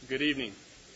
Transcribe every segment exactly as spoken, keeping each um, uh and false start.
Good evening.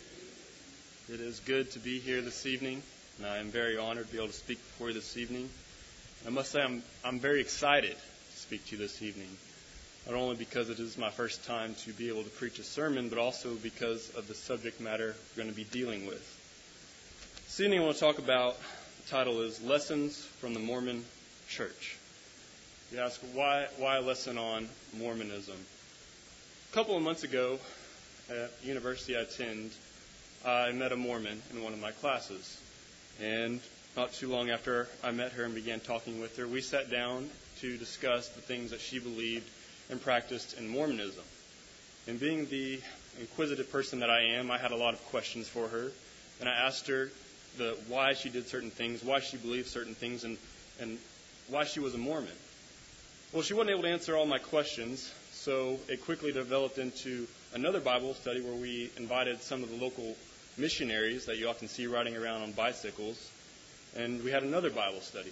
It is good to be here this evening, and I am very honored to be able to speak before you this evening. I must say I'm I'm very excited to speak to you this evening, not only because it is my first time to be able to preach a sermon, but also because of the subject matter we're going to be dealing with. This evening I want to talk about, the title is Lessons from the Mormon Church. You ask, why, why a lesson on Mormonism? A couple of months ago, at the university I attend, I met a Mormon in one of my classes. And not too long after I met her and began talking with her, we sat down to discuss the things that she believed and practiced in Mormonism. And being the inquisitive person that I am, I had a lot of questions for her. And I asked her the why she did certain things, why she believed certain things, and, and why she was a Mormon. Well, she wasn't able to answer all my questions, so it quickly developed into another Bible study where we invited some of the local missionaries that you often see riding around on bicycles, and we had another Bible study.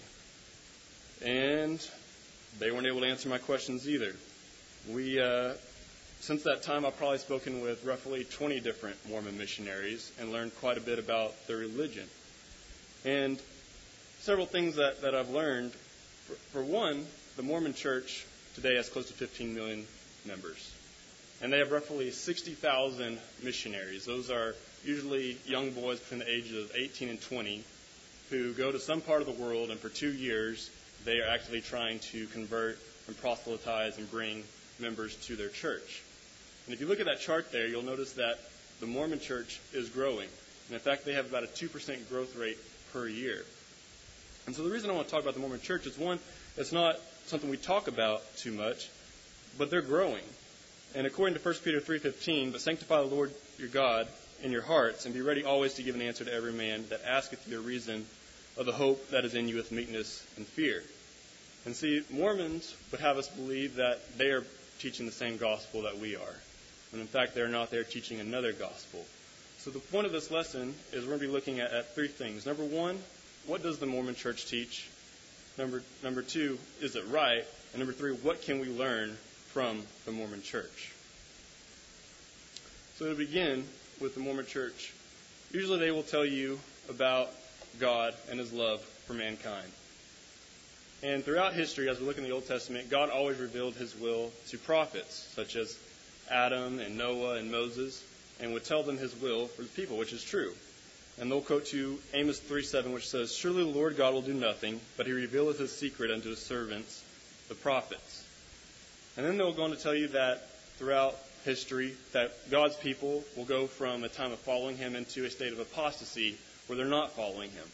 And they weren't able to answer my questions either. We, uh, since that time, I've probably spoken with roughly twenty different Mormon missionaries and learned quite a bit about their religion. And several things that, that I've learned. For, for one, the Mormon Church today has close to fifteen million members. And they have roughly sixty thousand missionaries. Those are usually young boys between the ages of eighteen and twenty who go to some part of the world, and for two years they are actively trying to convert and proselytize and bring members to their church. And if you look at that chart there, you'll notice that the Mormon Church is growing. And in fact, they have about a two percent growth rate per year. And so the reason I want to talk about the Mormon Church is, one, it's not something we talk about too much, but they're growing. And according to First Peter three fifteen, but sanctify the Lord your God in your hearts, and be ready always to give an answer to every man that asketh you a reason of the hope that is in you with meekness and fear. And see, Mormons would have us believe that they are teaching the same gospel that we are. When in fact they're not, they're teaching another gospel. So the point of this lesson is we're going to be looking at, at three things. Number one, what does the Mormon Church teach? Number, number two, is it right? And number three, what can we learn from the Mormon Church? So to begin with the Mormon Church, usually they will tell you about God and His love for mankind. And throughout history, as we look in the Old Testament, God always revealed His will to prophets, such as Adam and Noah and Moses, and would tell them His will for the people, which is true. And they'll quote to you Amos three seven, which says, "Surely the Lord God will do nothing, but He revealeth His secret unto His servants, the prophets." And then they'll go on to tell you that throughout history, that God's people will go from a time of following Him into a state of apostasy where they're not following Him.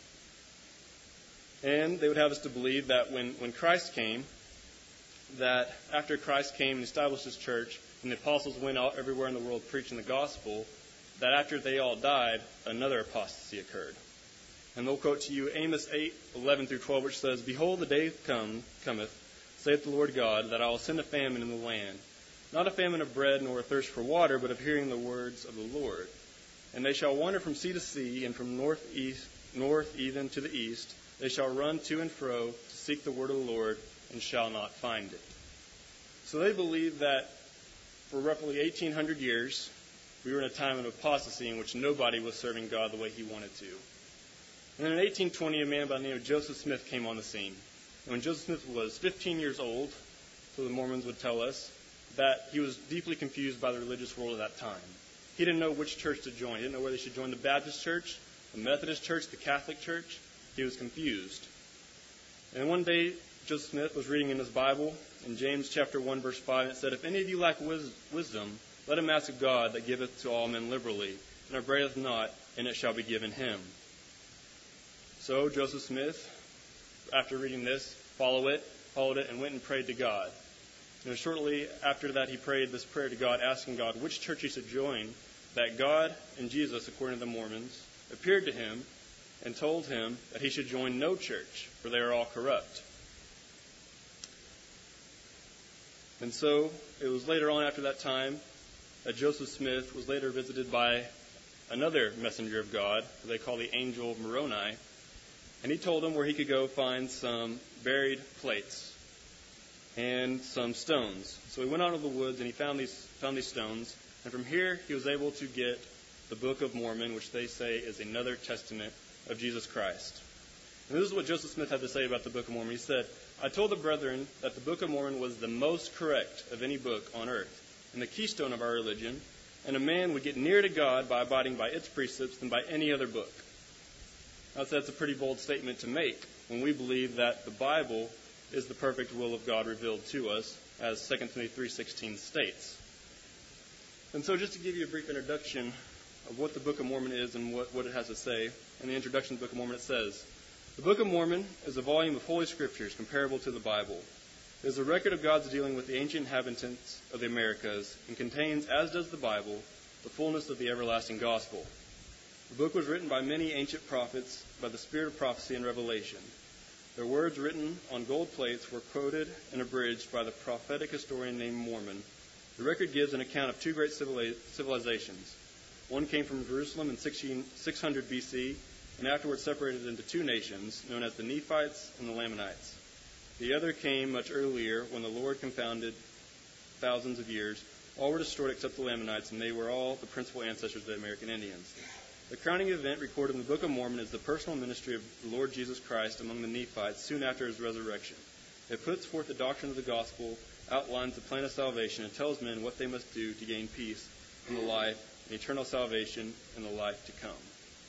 And they would have us to believe that when, when Christ came, that after Christ came and established His church, and the apostles went out everywhere in the world preaching the gospel, that after they all died, another apostasy occurred. And they'll quote to you Amos eight eleven through twelve, which says, "Behold, the day come, cometh, saith the Lord God, that I will send a famine in the land, not a famine of bread nor a thirst for water, but of hearing the words of the Lord. And they shall wander from sea to sea, and from north east, north even to the east. They shall run to and fro to seek the word of the Lord, and shall not find it." So they believe that for roughly eighteen hundred years, we were in a time of apostasy in which nobody was serving God the way He wanted to. And then in eighteen twenty, a man by the name of Joseph Smith came on the scene. And when Joseph Smith was fifteen years old, so the Mormons would tell us, that he was deeply confused by the religious world at that time. He didn't know which church to join. He didn't know whether he should join the Baptist church, the Methodist church, the Catholic church. He was confused. And one day, Joseph Smith was reading in his Bible, in James chapter one, verse five, and it said, "If any of you lack wis- wisdom, let him ask of God that giveth to all men liberally, and upbraideth not, and it shall be given him." So Joseph Smith, after reading this, followed it, followed it, and went and prayed to God. And shortly after that, he prayed this prayer to God, asking God which church he should join, that God and Jesus, according to the Mormons, appeared to him and told him that he should join no church, for they are all corrupt. And so it was later on after that time that Joseph Smith was later visited by another messenger of God, who they call the Angel of Moroni, and he told him where he could go find some buried plates and some stones. So he went out of the woods and he found these found these stones, And from here, he was able to get the Book of Mormon, which they say is another testament of Jesus Christ. And this is what Joseph Smith had to say about the Book of Mormon. He said, "I told the brethren that the Book of Mormon was the most correct of any book on earth, and the keystone of our religion, and a man would get nearer to God by abiding by its precepts than by any other book." Now, that's a pretty bold statement to make when we believe that the Bible is the perfect will of God revealed to us, as Second Timothy three sixteen states. And so just to give you a brief introduction of what the Book of Mormon is and what, what it has to say, in the introduction to the Book of Mormon it says, "The Book of Mormon is a volume of Holy Scriptures comparable to the Bible. It is a record of God's dealing with the ancient inhabitants of the Americas and contains, as does the Bible, the fullness of the everlasting gospel. The book was written by many ancient prophets by the spirit of prophecy and revelation. Their words written on gold plates were quoted and abridged by the prophetic historian named Mormon. The record gives an account of two great civilizations. One came from Jerusalem in six hundred B C and afterwards separated into two nations, known as the Nephites and the Lamanites. The other came much earlier, when the Lord confounded thousands of years. All were destroyed except the Lamanites, and they were all the principal ancestors of the American Indians. The crowning event recorded in the Book of Mormon is the personal ministry of the Lord Jesus Christ among the Nephites soon after his resurrection. It puts forth the doctrine of the gospel, outlines the plan of salvation, and tells men what they must do to gain peace in the life, and eternal salvation in the life to come."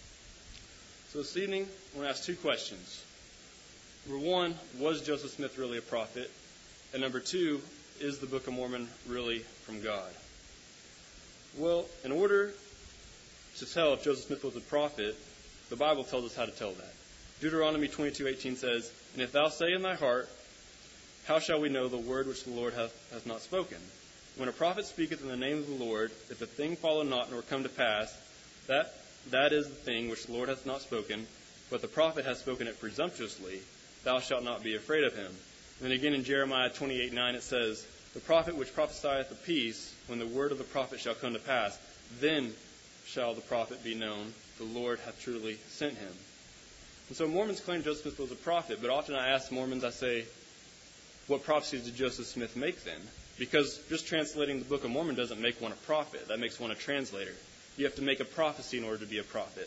So this evening, I want to ask two questions. Number one, was Joseph Smith really a prophet? And number two, is the Book of Mormon really from God? Well, in order to tell if Joseph Smith was a prophet, the Bible tells us how to tell that. Deuteronomy twenty-two eighteen says, "And if thou say in thy heart, how shall we know the word which the Lord hath, hath not spoken? When a prophet speaketh in the name of the Lord, if the thing follow not nor come to pass, that that is the thing which the Lord hath not spoken, but the prophet hath spoken it presumptuously, thou shalt not be afraid of him." And then again in Jeremiah twenty-eight nine it says, "The prophet which prophesieth of peace, when the word of the prophet shall come to pass, then shall the prophet be known, the Lord hath truly sent him." And so Mormons claim Joseph Smith was a prophet, but often I ask Mormons, I say, what prophecies did Joseph Smith make then? Because just translating the Book of Mormon doesn't make one a prophet. That makes one a translator. You have to make a prophecy in order to be a prophet.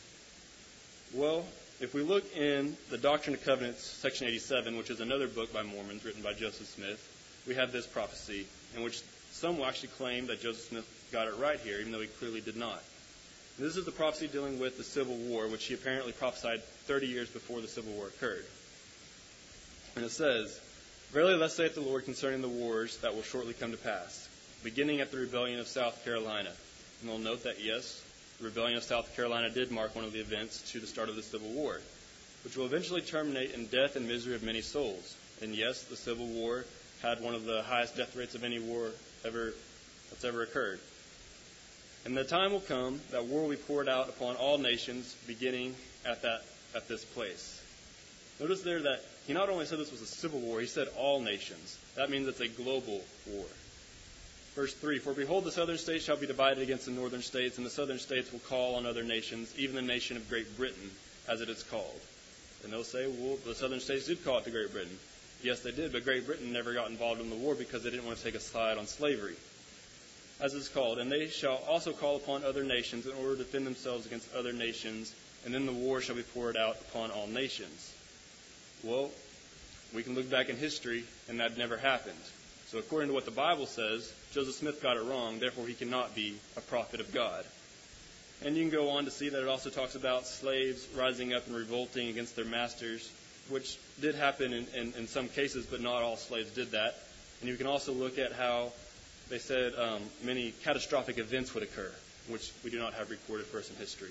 Well, if we look in the Doctrine and Covenants, section eighty-seven, which is another book by Mormons written by Joseph Smith, we have this prophecy in which some will actually claim that Joseph Smith got it right here, even though he clearly did not. This is the prophecy dealing with the Civil War, which he apparently prophesied thirty years before the Civil War occurred. And it says, "Verily thus saith the Lord concerning the wars that will shortly come to pass, beginning at the rebellion of South Carolina." And we'll note that, yes, the rebellion of South Carolina did mark one of the events to the start of the Civil War, which will eventually terminate in death and misery of many souls. And yes, the Civil War had one of the highest death rates of any war ever that's ever occurred. And the time will come that war will be poured out upon all nations, beginning at that at this place. Notice there that he not only said this was a civil war, he said all nations. That means it's a global war. Verse three, "For behold, the southern states shall be divided against the northern states, and the southern states will call on other nations, even the nation of Great Britain, as it is called." And they'll say, well, the southern states did call it to Great Britain. Yes, they did, but Great Britain never got involved in the war because they didn't want to take a side on slavery, as it's called. "And they shall also call upon other nations in order to defend themselves against other nations, and then the war shall be poured out upon all nations." Well, we can look back in history, and that never happened. So according to what the Bible says, Joseph Smith got it wrong, therefore he cannot be a prophet of God. And you can go on to see that it also talks about slaves rising up and revolting against their masters, which did happen in, in, in some cases, but not all slaves did that. And you can also look at how they said um, many catastrophic events would occur, which we do not have recorded for us in history.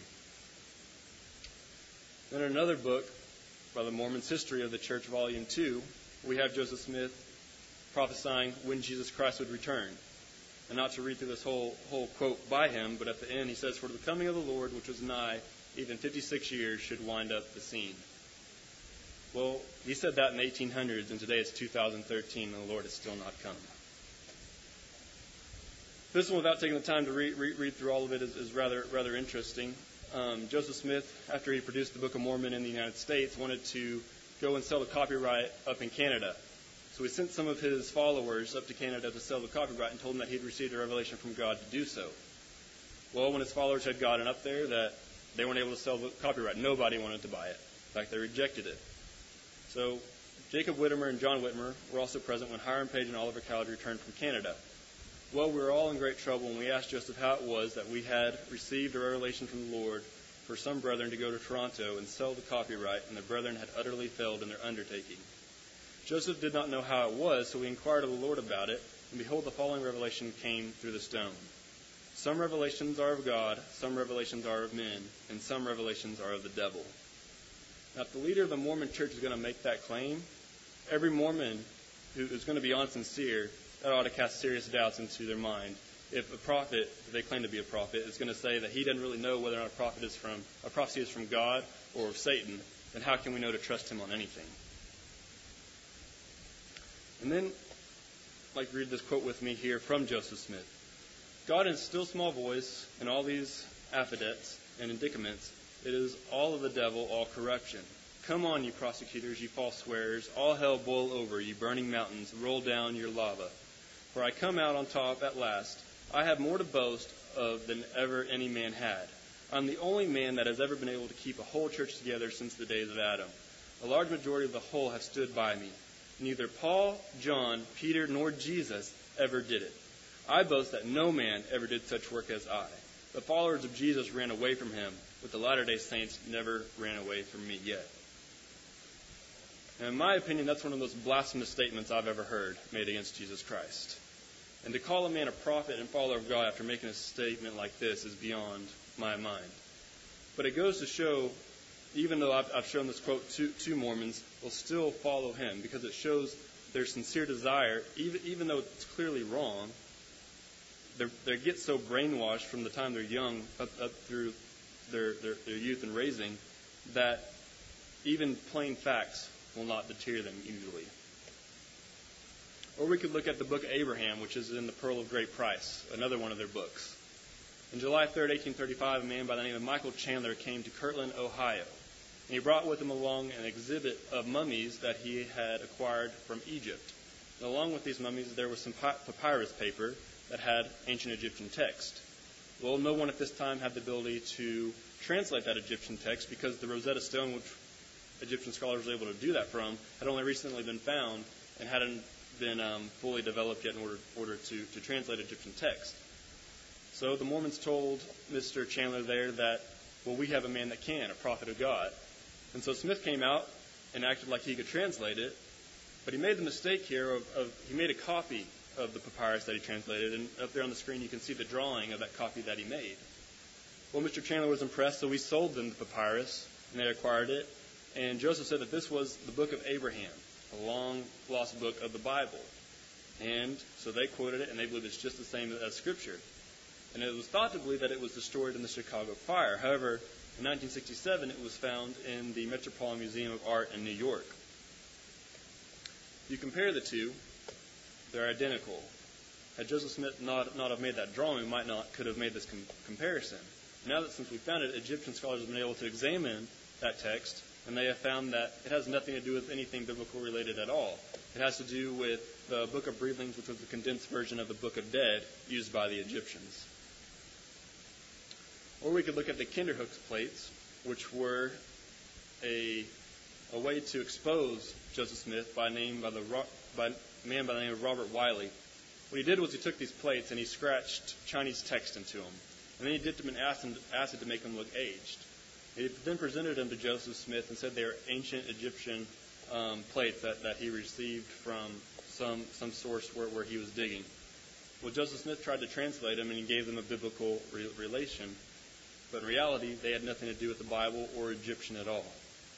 Then in another book, by the Mormon's History of the Church, Volume two, we have Joseph Smith prophesying when Jesus Christ would return. And not to read through this whole whole quote by him, but at the end he says, "For the coming of the Lord, which was nigh, even fifty-six years, should wind up the scene." Well, he said that in the eighteen hundreds, and today it's two thousand thirteen, and the Lord has still not come. This one, without taking the time to read, read, read through all of it, is, is rather rather interesting. Um, Joseph Smith, after he produced the Book of Mormon in the United States, wanted to go and sell the copyright up in Canada. So So he sent some of his followers up to Canada to sell the copyright and told them that he'd received a revelation from God to do so. Well, when his followers had gotten up there, that they weren't able to sell the copyright. Nobody wanted to buy it. In fact, they rejected it. So Jacob Whittimer and John Whitmer were also present when Hiram Page and Oliver Cowdery returned from Canada. Well, we were all in great trouble, and we asked Joseph how it was that we had received a revelation from the Lord for some brethren to go to Toronto and sell the copyright, and the brethren had utterly failed in their undertaking. Joseph did not know how it was, so we inquired of the Lord about it, and behold, the following revelation came through the stone. Some revelations are of God, some revelations are of men, and some revelations are of the devil. Now, if the leader of the Mormon church is going to make that claim, every Mormon who is going to be unsincere, that ought to cast serious doubts into their mind. If a prophet, if they claim to be a prophet, is going to say that he doesn't really know whether or not a prophet is from a prophecy is from God or of Satan, then how can we know to trust him on anything? And then, I'd like to read this quote with me here from Joseph Smith. God in still small voice in all these affidavits and indictments, it is all of the devil, all corruption. Come on, you prosecutors, you false swearers, all hell boil over, you burning mountains, roll down your lava. For I come out on top at last. I have more to boast of than ever any man had. I'm the only man that has ever been able to keep a whole church together since the days of Adam. A large majority of the whole have stood by me. Neither Paul, John, Peter, nor Jesus ever did it. I boast that no man ever did such work as I. The followers of Jesus ran away from him, but the Latter-day Saints never ran away from me yet. And in my opinion, that's one of the most blasphemous statements I've ever heard made against Jesus Christ. And to call a man a prophet and follower of God after making a statement like this is beyond my mind. But it goes to show, even though I've, I've shown this quote to, to Mormons, will still follow him because it shows their sincere desire, even, even though it's clearly wrong. They get so brainwashed from the time they're young up, up through their, their, their youth and raising that even plain facts will not deter them easily. Or we could look at the book of Abraham, which is in the Pearl of Great Price, another one of their books. On July third, eighteen thirty-five, a man by the name of Michael Chandler came to Kirtland, Ohio. And he brought with him along an exhibit of mummies that he had acquired from Egypt. And along with these mummies, there was some papyrus paper that had ancient Egyptian text. Well, no one at this time had the ability to translate that Egyptian text because the Rosetta Stone, which Egyptian scholars were able to do that from, had only recently been found and hadn't been um, fully developed yet in order, order to, to translate Egyptian text. So the Mormons told Mister Chandler there that, well, we have a man that can, a prophet of God. And so Smith came out and acted like he could translate it, but he made the mistake here of, of he made a copy of the papyrus that he translated, and up there on the screen you can see the drawing of that copy that he made. Well, Mister Chandler was impressed, so he sold them the papyrus, and they acquired it. And Joseph said that this was the book of Abraham, a long-lost book of the Bible. And so they quoted it, and they believe it's just the same as Scripture. And it was thought to believe that it was destroyed in the Chicago fire. However, in nineteen sixty-seven, it was found in the Metropolitan Museum of Art in New York. If you compare the two, they're identical. Had Joseph Smith not, not have made that drawing, we might not could have made this com- comparison. Now that since we found it, Egyptian scholars have been able to examine that text, and they have found that it has nothing to do with anything biblical related at all. It has to do with the Book of Breathlings, which was the condensed version of the Book of Dead used by the Egyptians. Or we could look at the Kinderhook plates, which were a, a way to expose Joseph Smith by name by the by a man by the name of Robert Wiley. What he did was he took these plates and he scratched Chinese text into them, and then he dipped them in acid, acid to make them look aged. He then presented them to Joseph Smith and said they were ancient Egyptian um, plates that, that he received from some some source where, where he was digging. Well, Joseph Smith tried to translate them, and he gave them a biblical re- relation. But in reality, they had nothing to do with the Bible or Egyptian at all.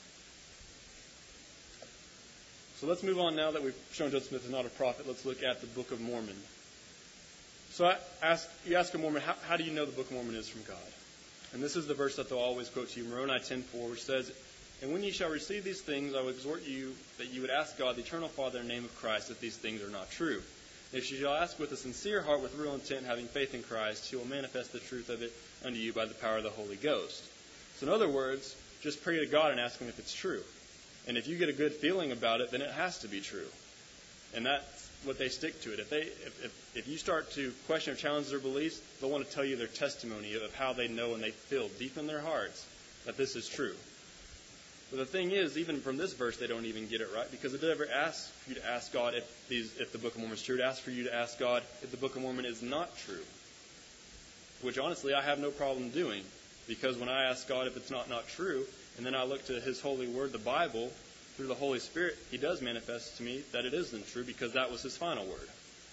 So let's move on now that we've shown Joseph Smith is not a prophet. Let's look at the Book of Mormon. So I ask, you ask a Mormon, how, how do you know the Book of Mormon is from God? And this is the verse that they'll always quote to you, Moroni ten four, which says, "And when ye shall receive these things, I will exhort you that you would ask God, the eternal Father, in the name of Christ, if these things are not true. And if ye shall ask with a sincere heart, with real intent, having faith in Christ, he will manifest the truth of it unto you by the power of the Holy Ghost." So in other words, just pray to God and ask him if it's true. And if you get a good feeling about it, then it has to be true. And that's what they stick to it. If they, if, if, if you start to question or challenge their beliefs, they'll want to tell you their testimony of how they know and they feel deep in their hearts that this is true. But the thing is, even from this verse, they don't even get it right, because it never asks for you to ask God if these, if the Book of Mormon is true. It asks for you to ask God if the Book of Mormon is not true, which honestly I have no problem doing, because when I ask God if it's not not true, and then I look to His holy word, the Bible, through the Holy Spirit, He does manifest to me that it isn't true, because that was His final word.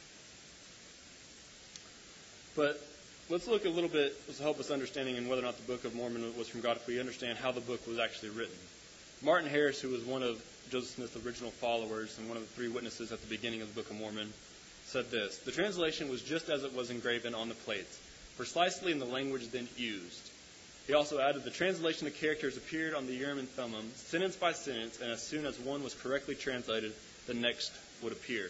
But let's look a little bit to help us understanding in whether or not the Book of Mormon was from God, if we understand how the book was actually written. Martin Harris, who was one of Joseph Smith's original followers and one of the three witnesses at the beginning of the Book of Mormon, said this: "The translation was just as it was engraven on the plates, precisely in the language then used." He also added, "The translation of characters appeared on the Urim and Thummim, sentence by sentence, and as soon as one was correctly translated, the next would appear."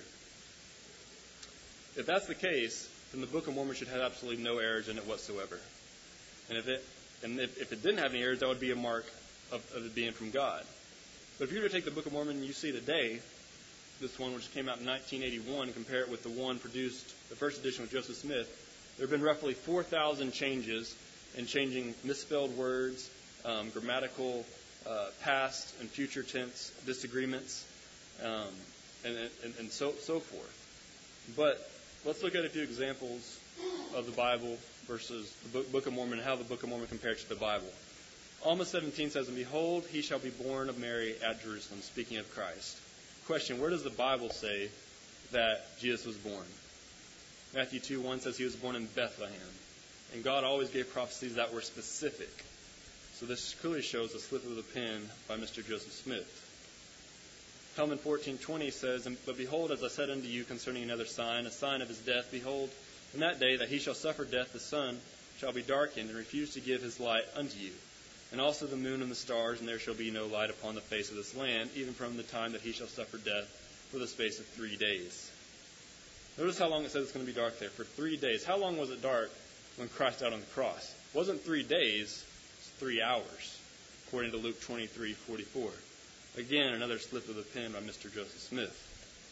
If that's the case, then the Book of Mormon should have absolutely no errors in it whatsoever. And if it and if, if it didn't have any errors, that would be a mark of, of it being from God. But if you were to take the Book of Mormon you see today, this one which came out in nineteen eighty-one, and compare it with the one produced, the first edition with Joseph Smith, there have been roughly four thousand changes in changing misspelled words, um, grammatical, uh, past and future tense disagreements, um, and, and, and so, so forth. But let's look at a few examples of the Bible versus the Book, Book of Mormon, and how the Book of Mormon compares to the Bible. Alma seventeen says, "And behold, he shall be born of Mary at Jerusalem," speaking of Christ. Question, where does the Bible say that Jesus was born? Matthew two one says he was born in Bethlehem. And God always gave prophecies that were specific. So this clearly shows a slip of the pen by Mister Joseph Smith. Talmud fourteen twenty says, "But behold, as I said unto you concerning another sign, a sign of his death, behold, in that day that he shall suffer death, the sun shall be darkened, and refuse to give his light unto you. And also the moon and the stars, and there shall be no light upon the face of this land, even from the time that he shall suffer death for the space of three days." Notice how long it says it's going to be dark there. For three days. How long was it dark when Christ died on the cross? It wasn't three days, it's three hours, according to Luke twenty-three forty-four. Again, another slip of the pen by Mister Joseph Smith.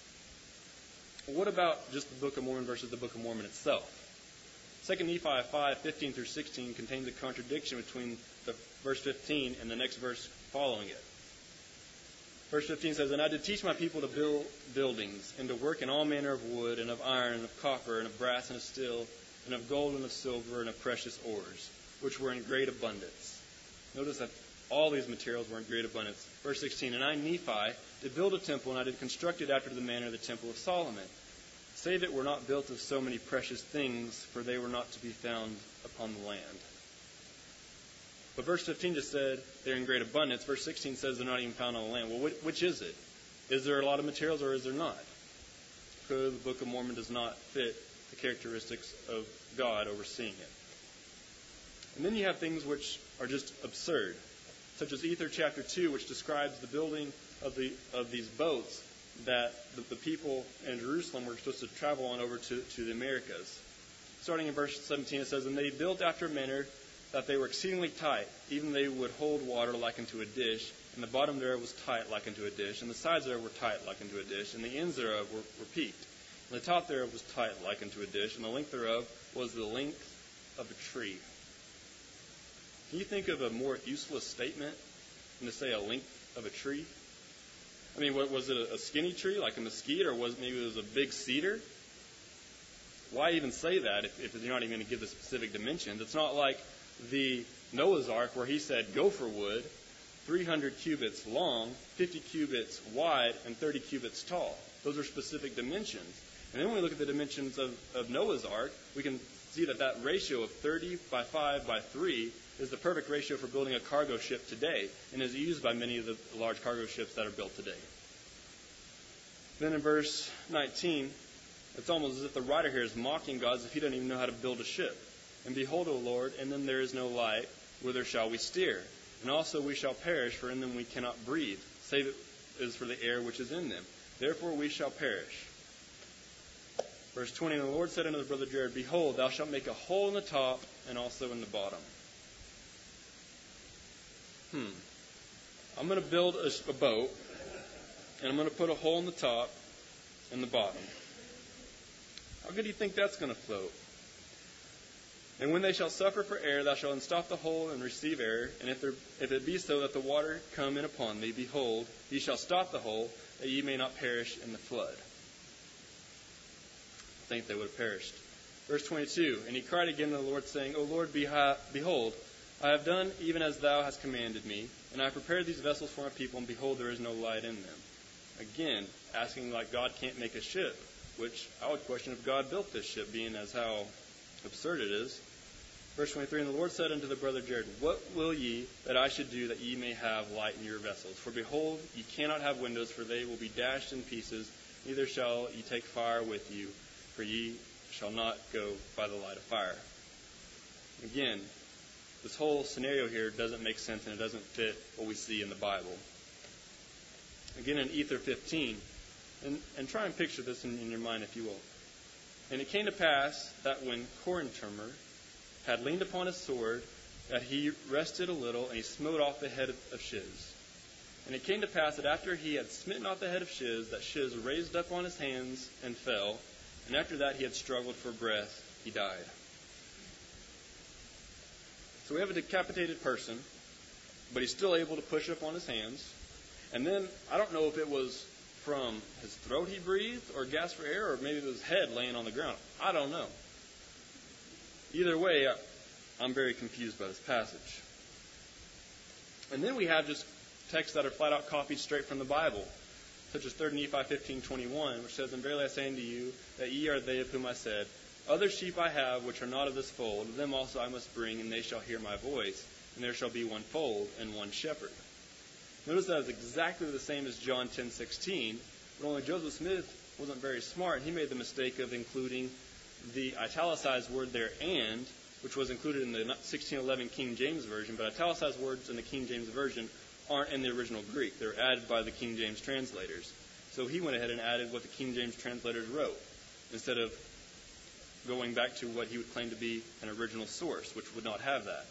What about just the Book of Mormon versus the Book of Mormon itself? Second Nephi five fifteen through sixteen contains a contradiction between the verse fifteen and the next verse following it. Verse fifteen says, "And I did teach my people to build buildings, and to work in all manner of wood, and of iron, and of copper, and of brass, and of steel, and of gold, and of silver, and of precious ores, which were in great abundance." Notice that all these materials were in great abundance. Verse sixteen, "And I, Nephi, did build a temple, and I did construct it after the manner of the temple of Solomon, save it were not built of so many precious things, for they were not to be found upon the land." But verse fifteen just said they're in great abundance. Verse sixteen says they're not even found on the land. Well, which is it? Is there a lot of materials, or is there not? Clearly, the Book of Mormon does not fit the characteristics of God overseeing it. And then you have things which are just absurd, such as Ether chapter two, which describes the building of the of these boats that the, the people in Jerusalem were supposed to travel on over to, to the Americas. Starting in verse seventeen, it says, "And they built after a manner that they were exceedingly tight, even they would hold water like unto a dish, and the bottom thereof was tight like unto a dish, and the sides thereof were tight like unto a dish, and the ends thereof were, were peaked. And the top thereof was tight like unto a dish, and the length thereof was the length of a tree." Can you think of a more useless statement than to say a length of a tree? I mean, what, was it a skinny tree like a mesquite, or was maybe it was a big cedar? Why even say that if, if you're not even going to give the specific dimensions? It's not like the Noah's Ark where he said gopher wood, three hundred cubits long, fifty cubits wide, and thirty cubits tall. Those are specific dimensions. And then when we look at the dimensions of, of Noah's Ark, we can see that that ratio of thirty by five by three is the perfect ratio for building a cargo ship today, and is used by many of the large cargo ships that are built today. Then in verse nineteen, it's almost as if the writer here is mocking God as if he doesn't even know how to build a ship. "And behold, O Lord, in them there is no light, whither shall we steer? And also we shall perish, for in them we cannot breathe, save it is for the air which is in them. Therefore we shall perish." Verse twenty, "And the Lord said unto the brother Jared, Behold, thou shalt make a hole in the top, and also in the bottom." Hmm. I'm going to build a, a boat, and I'm going to put a hole in the top, in the bottom. How good do you think that's going to float? And when they shall suffer for air, thou shalt unstop the hole and receive air. And if there, if it be so that the water come in upon thee, behold, ye shall stop the hole, that ye may not perish in the flood. I think they would have perished. Verse twenty-two, and he cried again to the Lord, saying, O Lord, behold, I have done even as thou hast commanded me, and I have prepared these vessels for my people, and behold, there is no light in them. Again, asking like God can't make a ship, which I would question if God built this ship, being as how absurd it is. Verse twenty-three, and the Lord said unto the brother Jared, What will ye that I should do that ye may have light in your vessels? For behold, ye cannot have windows, for they will be dashed in pieces, neither shall ye take fire with you, for ye shall not go by the light of fire. Again, this whole scenario here doesn't make sense, and it doesn't fit what we see in the Bible. Again, in Ether fifteen, and, and try and picture this in, in your mind, if you will. And it came to pass that when Corinturmer had leaned upon his sword, that he rested a little, and he smote off the head of Shiz. And it came to pass that after he had smitten off the head of Shiz, that Shiz raised up on his hands and fell, and after that he had struggled for breath, he died. So we have a decapitated person, but he's still able to push up on his hands. And then, I don't know if it was from his throat he breathed, or gas for air, or maybe it was his head laying on the ground. I don't know. Either way, I'm very confused by this passage. And then we have just texts that are flat out copied straight from the Bible, such as Third Nephi fifteen twenty-one, which says, And verily I say unto you, that ye are they of whom I said, Other sheep I have, which are not of this fold, them also I must bring, and they shall hear my voice, and there shall be one fold and one shepherd. Notice that is exactly the same as John ten sixteen, but only Joseph Smith wasn't very smart. He made the mistake of including the italicized word there, and, which was included in the sixteen eleven King James Version, but italicized words in the King James Version aren't in the original Greek. They're added by the King James translators. So he went ahead and added what the King James translators wrote, instead of going back to what he would claim to be an original source, which would not have that.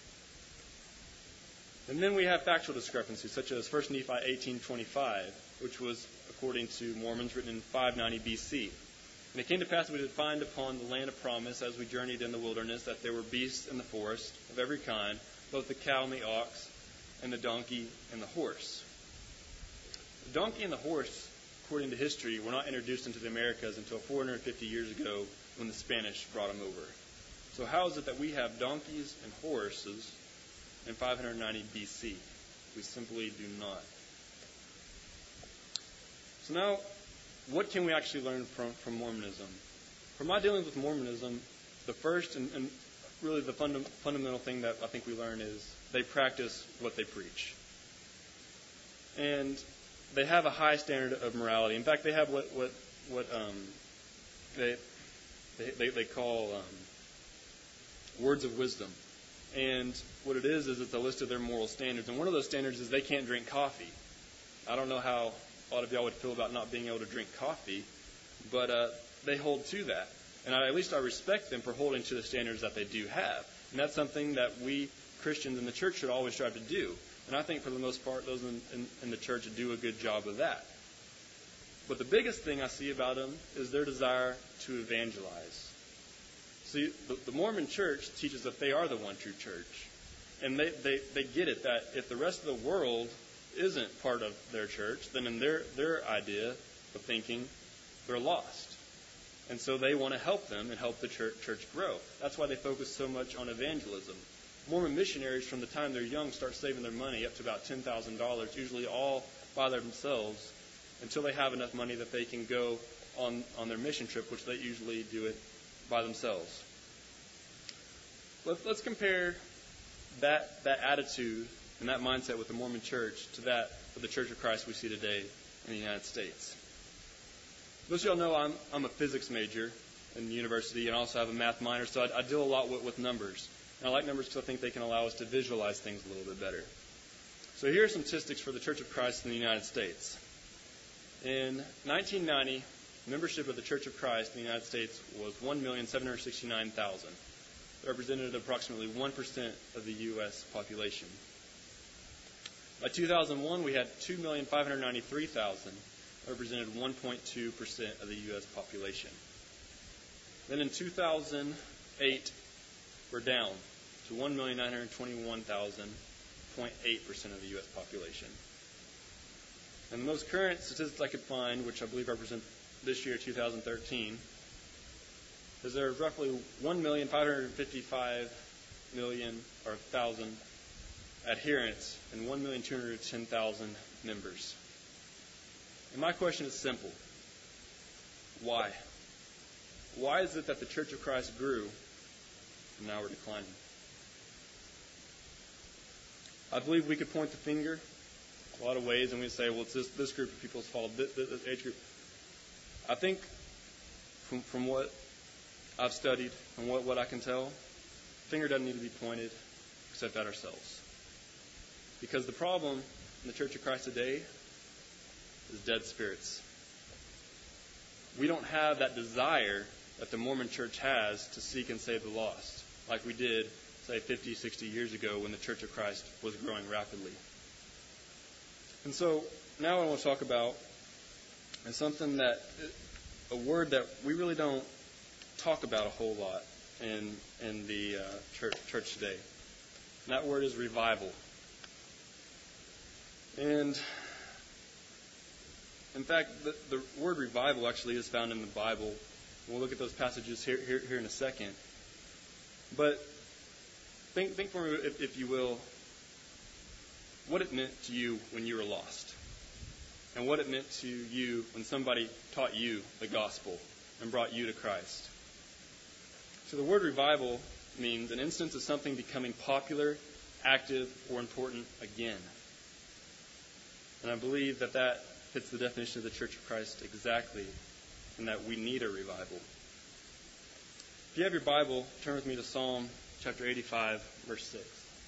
And then we have factual discrepancies, such as First Nephi eighteen twenty-five, which was, according to Mormons, written in five ninety B C. And it came to pass that we did find upon the land of promise, as we journeyed in the wilderness, that there were beasts in the forest of every kind, both the cow and the ox, and the donkey and the horse. The donkey and the horse, according to history, were not introduced into the Americas until four hundred fifty years ago, when the Spanish brought them over. So how is it that we have donkeys and horses in five ninety B C? We simply do not. So now, what can we actually learn from, from Mormonism? From my dealings with Mormonism, the first and, and really the funda- fundamental thing that I think we learn is they practice what they preach. And they have a high standard of morality. In fact, they have what what what um, they, they they they call um, words of wisdom. And what it is is it's a list of their moral standards. And one of those standards is they can't drink coffee. I don't know how a lot of y'all would feel about not being able to drink coffee, but uh, they hold to that. And I, at least I respect them for holding to the standards that they do have. And that's something that we Christians in the church should always strive to do. And I think for the most part, those in, in, in the church do a good job of that. But the biggest thing I see about them is their desire to evangelize. See, the, the Mormon church teaches that they are the one true church. And they, they, they get it that if the rest of the world isn't part of their church, then in their, their idea of thinking, they're lost. And so they want to help them and help the church, church grow. That's why they focus so much on evangelism. Mormon missionaries, from the time they're young, start saving their money up to about ten thousand dollars, usually all by themselves, until they have enough money that they can go on, on their mission trip, which they usually do it by themselves. Let's, let's compare that, that attitude and that mindset with the Mormon church to that of the Church of Christ we see today in the United States. Most of y'all know I'm, I'm a physics major in university and also have a math minor, so I, I deal a lot with, with numbers. And I like numbers because I think they can allow us to visualize things a little bit better. So here are some statistics for the Church of Christ in the United States. In nineteen ninety, membership of the Church of Christ in the United States was one million seven hundred sixty-nine thousand. It represented approximately one percent of the U S population. By two thousand one, we had two million five hundred ninety-three thousand, represented one point two percent of the U S population. Then in two thousand eight, we're down to one million nine hundred twenty-one thousand, zero point eight percent of the U S population. And the most current statistics I could find, which I believe represent this year, two thousand thirteen, is there are roughly one million five hundred fifty-five million or thousand adherents and one million two hundred ten thousand members. And my question is simple. Why? Why is it that the Church of Christ grew and now we're declining? I believe we could point the finger a lot of ways and we say, well, it's this, this group of people's fault, this, this age group. I think from, from what I've studied and what, what I can tell, the finger doesn't need to be pointed except at ourselves. Because the problem in the Church of Christ today is dead spirits. We don't have that desire that the Mormon Church has to seek and save the lost, like we did, say, fifty, sixty years ago when the Church of Christ was growing rapidly. And so now what I want to talk about is something that, a word that we really don't talk about a whole lot in in the uh, church, church today. And that word is revival. And in fact, the, the word revival actually is found in the Bible. We'll look at those passages here, here, here in a second. But think, think for me, if, if you will, what it meant to you when you were lost. And what it meant to you when somebody taught you the gospel and brought you to Christ. So the word revival means an instance of something becoming popular, active, or important again. And I believe that that fits the definition of the Church of Christ exactly, and that we need a revival. If you have your Bible, turn with me to Psalm chapter eighty-five, verse six.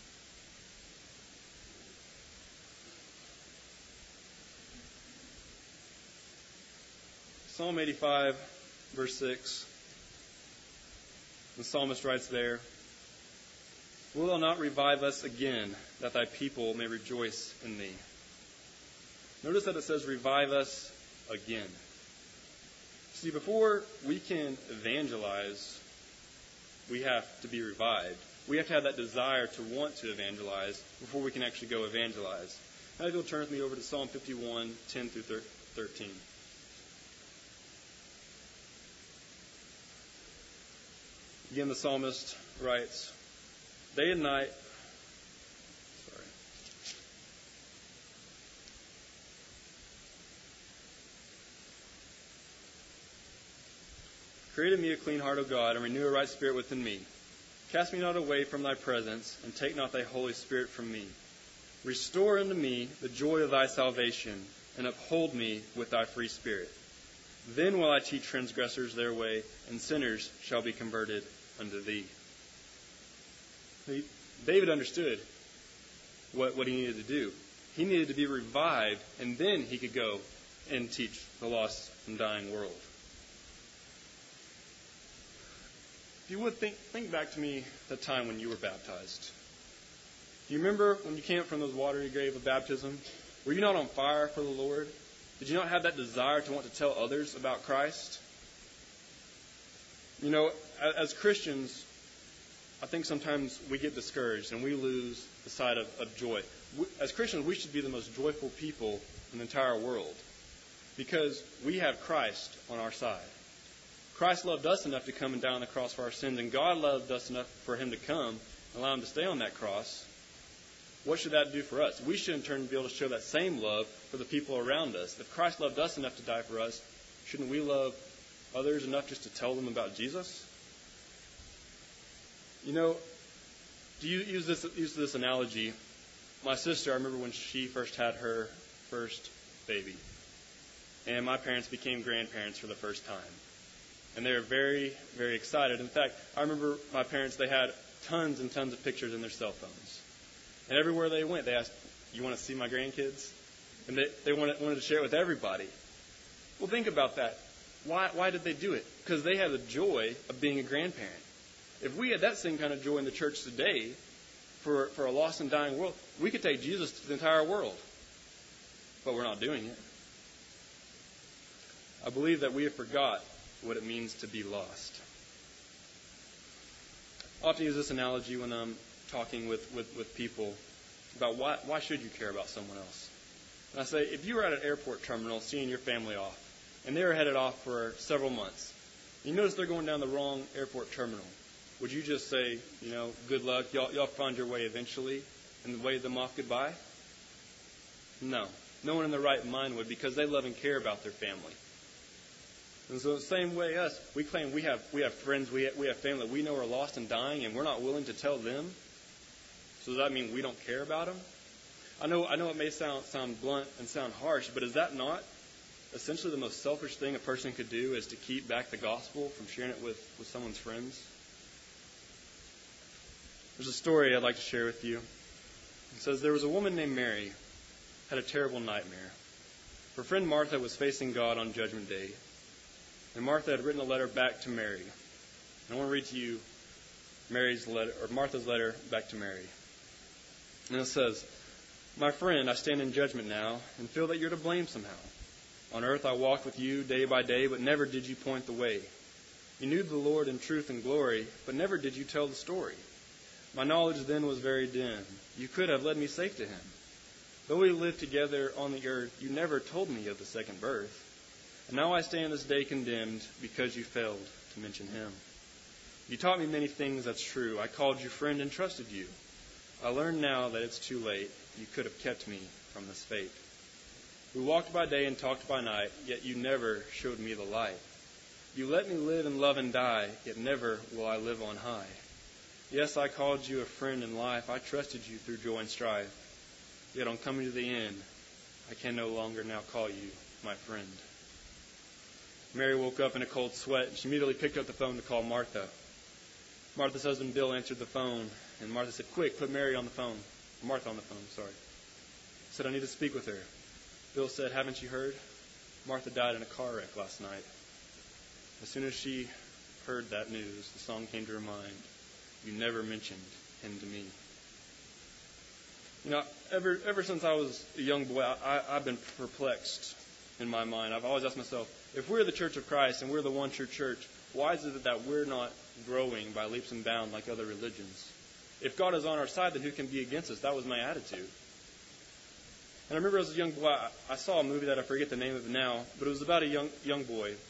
Psalm eighty-five, verse six. The psalmist writes there, "Will thou not revive us again, that thy people may rejoice in thee?" Notice that it says, revive us again. See, before we can evangelize, we have to be revived. We have to have that desire to want to evangelize before we can actually go evangelize. Now, if you'll turn with me over to Psalm fifty-one, ten through thirteen. Again, the psalmist writes, "Day and night..." Sorry. "Create in me a clean heart, O God, and renew a right spirit within me. Cast me not away from thy presence, and take not thy Holy Spirit from me. Restore unto me the joy of thy salvation, and uphold me with thy free spirit. Then will I teach transgressors their way, and sinners shall be converted unto thee." See, David understood what, what he needed to do. He needed to be revived, and then he could go and teach the lost and dying world. If you would think, think back to me the time when you were baptized. Do you remember when you came up from those watery grave of baptism? Were you not on fire for the Lord? Did you not have that desire to want to tell others about Christ? You know, as Christians, I think sometimes we get discouraged and we lose the sight of, of joy. As Christians, we should be the most joyful people in the entire world because we have Christ on our side. Christ loved us enough to come and die on the cross for our sins, and God loved us enough for him to come and allow him to stay on that cross. What should that do for us? We should in turn be able to show that same love for the people around us. If Christ loved us enough to die for us, shouldn't we love others enough just to tell them about Jesus? You know, to use this, use this analogy, my sister, I remember when she first had her first baby, and my parents became grandparents for the first time. And they were very, very excited. In fact, I remember my parents, they had tons and tons of pictures in their cell phones. And everywhere they went, they asked, "You want to see my grandkids?" And they, they wanted, wanted to share it with everybody. Well, think about that. Why, why did they do it? Because they had the joy of being a grandparent. If we had that same kind of joy in the church today for, for a lost and dying world, we could take Jesus to the entire world. But we're not doing it. I believe that we have forgot what it means to be lost. I often use this analogy when I'm talking with, with, with people about why, why should you care about someone else. And I say, if you were at an airport terminal seeing your family off, and they were headed off for several months, you notice they're going down the wrong airport terminal, would you just say, you know, good luck, y'all, y'all find your way eventually, and wave them off goodbye? No. No one in their right mind would, because they love and care about their family. And so the same way us, we claim we have we have friends, we have, we have family that we know are lost and dying, and we're not willing to tell them. So does that mean we don't care about them? I know I know it may sound sound blunt and sound harsh, but is that not essentially the most selfish thing a person could do, is to keep back the gospel from sharing it with, with someone's friends? There's a story I'd like to share with you. It says there was a woman named Mary, had a terrible nightmare. Her friend Martha was facing God on Judgment Day. And Martha had written a letter back to Mary. And I want to read to you Mary's letter, or Martha's letter back to Mary. And it says, "My friend, I stand in judgment now and feel that you're to blame somehow. On earth I walked with you day by day, but never did you point the way. You knew the Lord in truth and glory, but never did you tell the story. My knowledge then was very dim. You could have led me safe to him. Though we lived together on the earth, you never told me of the second birth. And now I stand this day condemned because you failed to mention him. You taught me many things, that's true. I called you friend and trusted you. I learn now that it's too late. You could have kept me from this fate. We walked by day and talked by night, yet you never showed me the light. You let me live and love and die, yet never will I live on high. Yes, I called you a friend in life. I trusted you through joy and strife. Yet on coming to the end, I can no longer now call you my friend." Mary woke up in a cold sweat. She immediately picked up the phone to call Martha. Martha's husband, Bill, answered the phone, and Martha said, "Quick, put Mary on the phone." Martha on the phone, sorry. Said, "I need to speak with her." Bill said, "Haven't you heard? Martha died in a car wreck last night." As soon as she heard that news, the song came to her mind, "You never mentioned him to me." You know, ever ever since I was a young boy, I, I've been perplexed in my mind. I've always asked myself, if we're the Church of Christ and we're the one true church, why is it that we're not growing by leaps and bounds like other religions? If God is on our side, then who can be against us? That was my attitude. And I remember as a young boy, I saw a movie that I forget the name of it now, but it was about a young young boy.